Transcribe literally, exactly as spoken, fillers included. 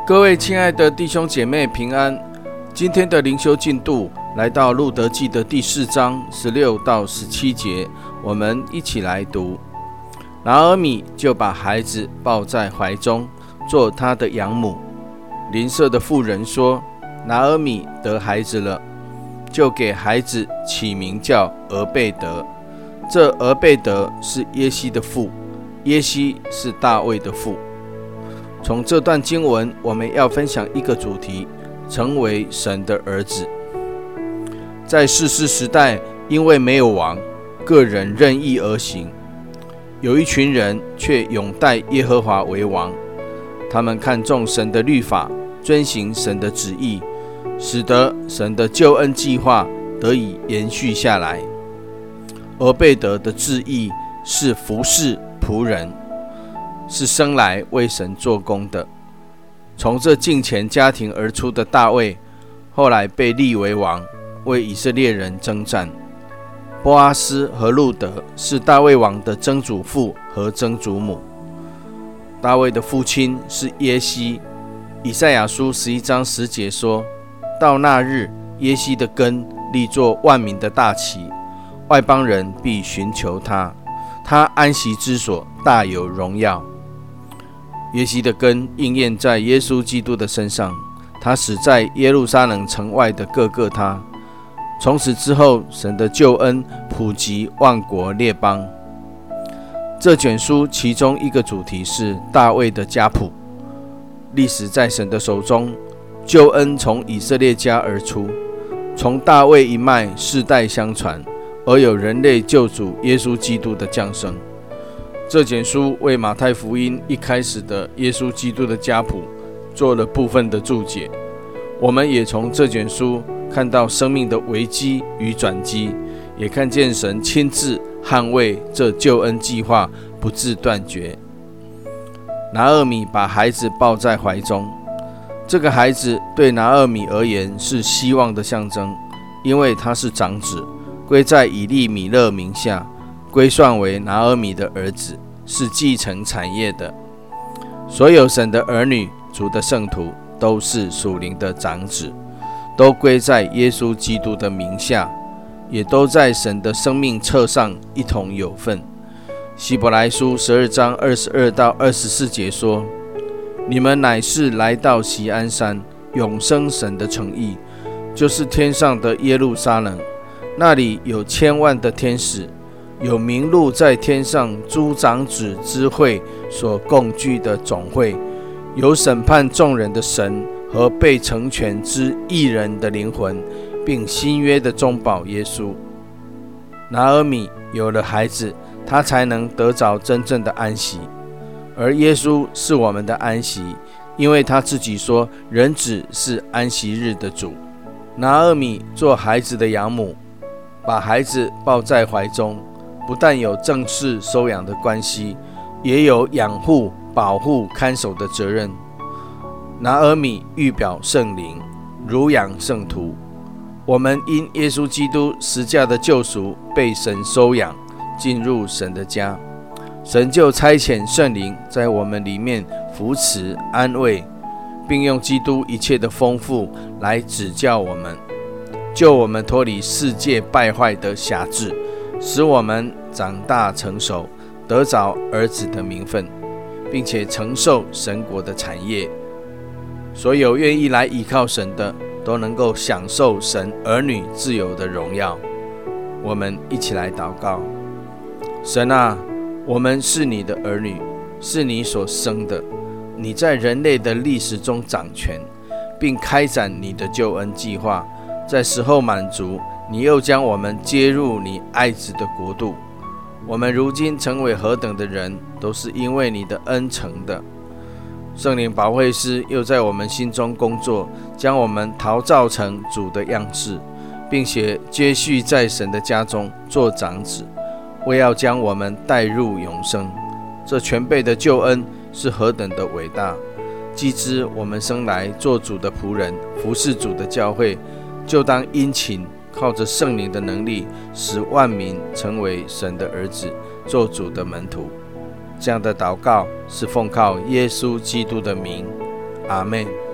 各位亲爱的弟兄姐妹平安，今天的灵修进度来到路得记的第四章十六到十七节，我们一起来读。拿俄米就把孩子抱在怀中，做他的养母。邻舍的妇人说，拿俄米得孩子了，就给孩子起名叫俄贝德。这俄贝德是耶西的父，耶西是大卫的父。从这段经文，我们要分享一个主题：成为神的儿子。在士师时代，因为没有王，个人任意而行，有一群人却拥戴耶和华为王。他们看重神的律法，遵行神的旨意，使得神的救恩计划得以延续下来。俄贝德的字义是服侍仆人，是生来为神做工的。从这敬虔家庭而出的大卫，后来被立为王，为以色列人征战。波阿斯和路得是大卫王的曾祖父和曾祖母。大卫的父亲是耶西。以赛亚书十一章十节说，到那日，耶西的根立作万民的大旗，外邦人必寻求他，他安息之所大有荣耀。耶西的根应验在耶稣基督的身上，他死在耶路撒冷城外的各各他。从此之后，神的救恩普及万国列邦。这卷书其中一个主题是大卫的家谱，历史在神的手中，救恩从以色列家而出，从大卫一脉世代相传，而有人类救主耶稣基督的降生。这卷书为马太福音一开始的耶稣基督的家谱做了部分的注解。我们也从这卷书看到生命的危机与转机，也看见神亲自捍卫这救恩计划不致断绝。拿俄米把孩子抱在怀中，这个孩子对拿俄米而言是希望的象征，因为他是长子，归在以利米勒名下，归算为拿俄米的儿子，是继承产业的。所有神的儿女，主的圣徒，都是属灵的长子，都归在耶稣基督的名下，也都在神的生命册上一同有份。希伯来书十二章二十二到二十四节说，你们乃是来到锡安山，永生神的城邑，就是天上的耶路撒冷，那里有千万的天使，有名录在天上诸长子之会所共聚的总会，有审判众人的神和被成全之义人的灵魂，并新约的中保耶稣。拿俄米有了孩子，他才能得着真正的安息，而耶稣是我们的安息，因为他自己说，人子是安息日的主。拿俄米做孩子的养母，把孩子抱在怀中，不但有正式收养的关系，也有养护、保护、看守的责任。拿俄米预表圣灵，乳养圣徒。我们因耶稣基督十架的救赎，被神收养，进入神的家。神就差遣圣灵在我们里面扶持、安慰，并用基督一切的丰富来指教我们，救我们脱离世界败坏的辖制，使我们长大成熟，得着儿子的名分，并且承受神国的产业。所有愿意来依靠神的，都能够享受神儿女自由的荣耀。我们一起来祷告。神啊，我们是你的儿女，是你所生的，你在人类的历史中掌权，并开展你的救恩计划，在时候满足，你又将我们接入你爱子的国度。我们如今成为何等的人，都是因为你的恩成的。圣灵保惠师又在我们心中工作，将我们陶造成主的样式，并且接续在神的家中做长子，为要将我们带入永生。这全备的救恩是何等的伟大！既知我们生来做主的仆人，服侍主的教会，就当殷勤，靠着圣灵的能力，使万民成为神的儿子，做主的门徒。这样的祷告是奉靠耶稣基督的名， 阿们。